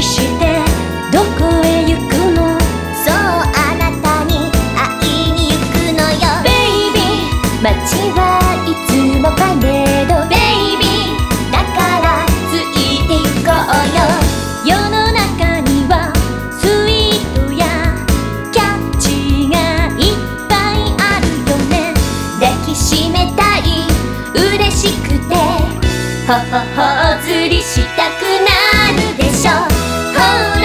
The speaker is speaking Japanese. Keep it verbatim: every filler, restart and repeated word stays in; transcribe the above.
してどこへ行くの？ そうあなたに会いに行くのよ。 ベイビー、街はいつもパレード。ベイビー、 だからついて行こうよ。 世の中にはスイートやキャッチがいっぱいあるよね。 抱きしめたい、嬉しくてほほほずりしたくなるでしょ。ほら